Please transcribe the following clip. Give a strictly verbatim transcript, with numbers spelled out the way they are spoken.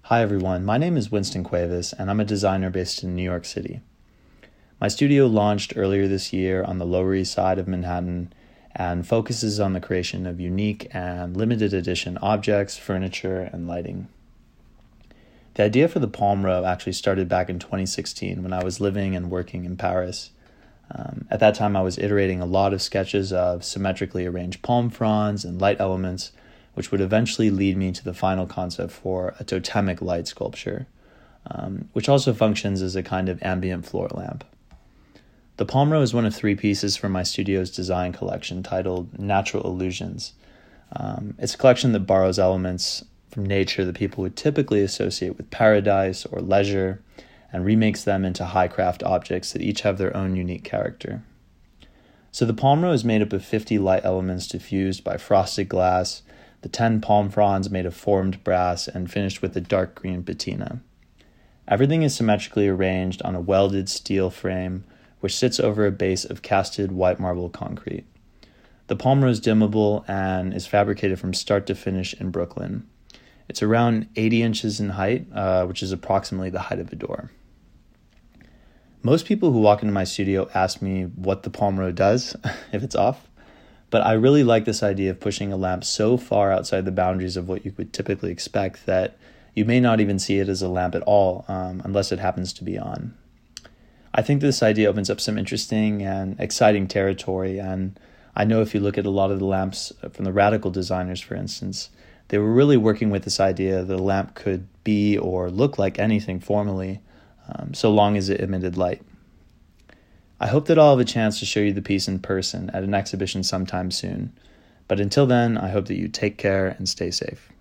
Hi everyone, my name is Winston Cuevas and I'm a designer based in New York City. My studio launched earlier this year on the Lower East Side of Manhattan and focuses on the creation of unique and limited edition objects, furniture, and lighting. The idea for the Palm Row actually started back in twenty sixteen when I was living and working in Paris. Um, at that time I was iterating a lot of sketches of symmetrically arranged palm fronds and light elements, which would eventually lead me to the final concept for a totemic light sculpture, um, which also functions as a kind of ambient floor lamp. The Palm Row is one of three pieces from my studio's design collection titled Natural Illusions. Um, it's a collection that borrows elements from nature that people would typically associate with paradise or leisure and remakes them into high craft objects that each have their own unique character. So the Palm Row is made up of fifty light elements diffused by frosted glass, the ten palm fronds made of formed brass and finished with a dark green patina. Everything is symmetrically arranged on a welded steel frame which sits over a base of casted white marble concrete. The Palm Row is dimmable and is fabricated from start to finish in Brooklyn. It's around eighty inches in height, uh, which is approximately the height of a door. Most people who walk into my studio ask me what the Palm Row does if it's off. But I really like this idea of pushing a lamp so far outside the boundaries of what you would typically expect that you may not even see it as a lamp at all, um, unless it happens to be on. I think this idea opens up some interesting and exciting territory, and I know if you look at a lot of the lamps from the radical designers, for instance, they were really working with this idea that a lamp could be or look like anything formally, um, so long as it emitted light. I hope that I'll have a chance to show you the piece in person at an exhibition sometime soon. But until then, I hope that you take care and stay safe.